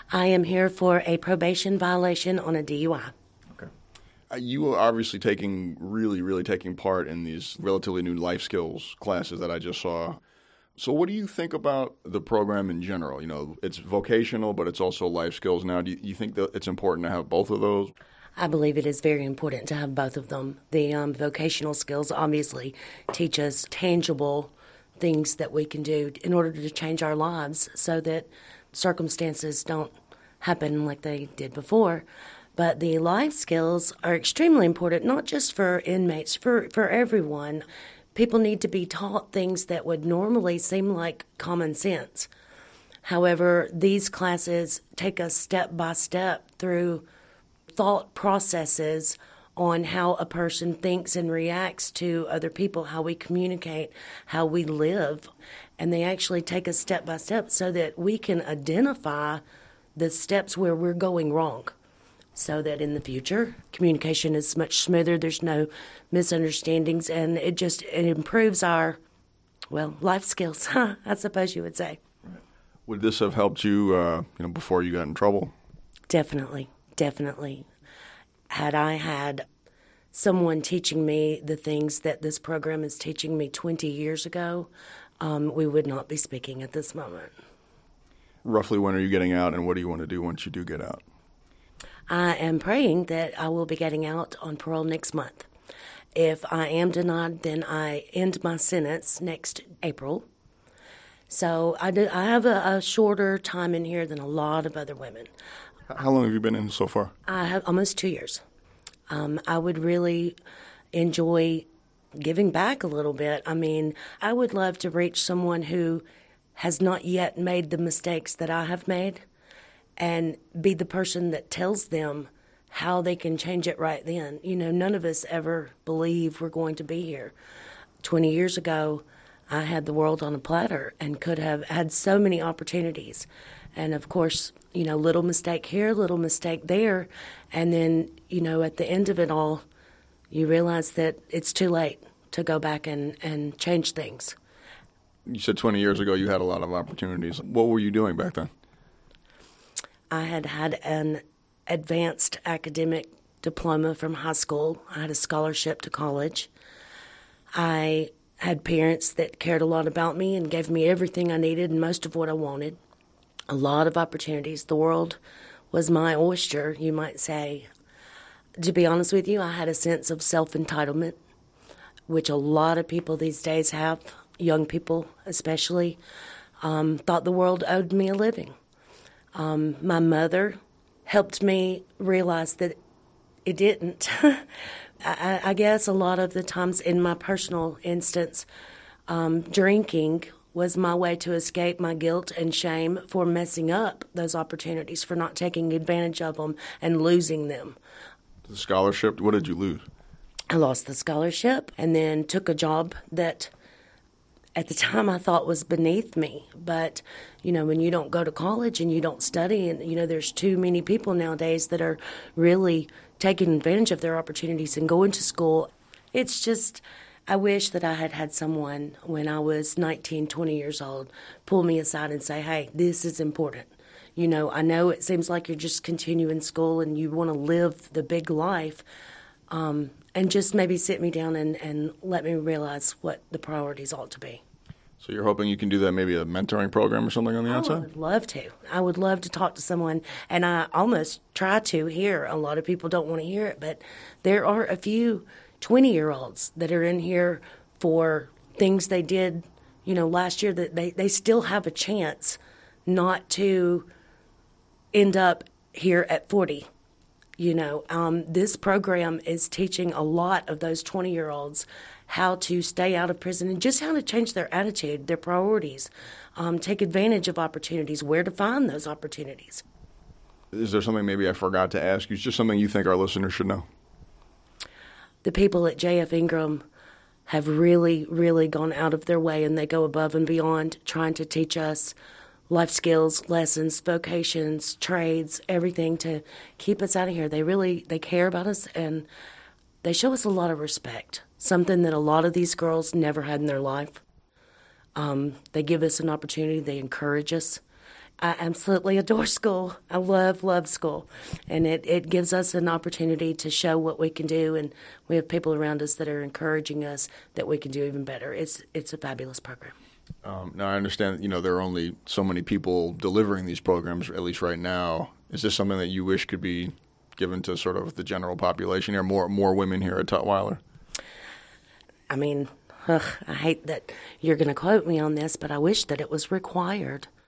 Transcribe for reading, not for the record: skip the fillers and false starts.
I am here for a probation violation on a DUI. Okay. You are obviously really taking part in these relatively new life skills classes that I just saw. So what do you think about the program in general? You know, it's vocational, but it's also life skills now. Do you think that it's important to have both of those? I believe it is very important to have both of them. The vocational skills obviously teach us tangible things that we can do in order to change our lives so that circumstances don't happen like they did before. But the life skills are extremely important, not just for inmates, for everyone. People need to be taught things that would normally seem like common sense. However, these classes take us step by step through thought processes on how a person thinks and reacts to other people, how we communicate, how we live. And they actually take us step by step so that we can identify the steps where we're going wrong, so that in the future, communication is much smoother, there's no misunderstandings, and it improves our, life skills, I suppose you would say. Right. Would this have helped you, before you got in trouble? Definitely. Had I had someone teaching me the things that this program is teaching me 20 years ago, we would not be speaking at this moment. Roughly when are you getting out, and what do you want to do once you do get out? I am praying that I will be getting out on parole next month. If I am denied, then I end my sentence next April. So I have a shorter time in here than a lot of other women. How long have you been in so far? I have almost 2 years. I would really enjoy giving back a little bit. I mean, I would love to reach someone who has not yet made the mistakes that I have made and be the person that tells them how they can change it right then. You know, none of us ever believe we're going to be here. 20 years ago, I had the world on a platter and could have had so many opportunities. And of course, little mistake here, little mistake there. And then, at the end of it all, you realize that it's too late to go back and change things. You said 20 years ago you had a lot of opportunities. What were you doing back then? I had an advanced academic diploma from high school. I had a scholarship to college. I had parents that cared a lot about me and gave me everything I needed and most of what I wanted. A lot of opportunities. The world was my oyster, you might say. To be honest with you, I had a sense of self-entitlement, which a lot of people these days have, young people especially, thought the world owed me a living. My mother helped me realize that it didn't. I guess a lot of the times in my personal instance, drinking was my way to escape my guilt and shame for messing up those opportunities, for not taking advantage of them and losing them. The scholarship, what did you lose? I lost the scholarship and then took a job that at the time I thought was beneath me. But, when you don't go to college and you don't study and, there's too many people nowadays that are really taking advantage of their opportunities and going to school. It's just, I wish that I had had someone when I was 19, 20 years old pull me aside and say, hey, this is important. I know it seems like you're just continuing school and you want to live the big life, and just maybe sit me down and let me realize what the priorities ought to be. So you're hoping you can do that, maybe a mentoring program or something on the outside? I would love to. I would love to talk to someone, and I almost try to here. A lot of people don't want to hear it, but there are a few 20-year-olds that are in here for things they did, last year that they still have a chance not to end up here at 40. This program is teaching a lot of those 20-year-olds how to stay out of prison and just how to change their attitude, their priorities, take advantage of opportunities, where to find those opportunities. Is there something maybe I forgot to ask you? It's just something you think our listeners should know? The people at J.F. Ingram have really, really gone out of their way, and they go above and beyond trying to teach us life skills, lessons, vocations, trades, everything to keep us out of here. They care about us, and they show us a lot of respect, something that a lot of these girls never had in their life. They give us an opportunity. They encourage us. I absolutely adore school. I love school. And it gives us an opportunity to show what we can do, and we have people around us that are encouraging us that we can do even better. It's a fabulous program. Now, I understand, there are only so many people delivering these programs, at least right now. Is this something that you wish could be given to sort of the general population here, more women here at Tutwiler? I mean, I hate that you're going to quote me on this, but I wish that it was required.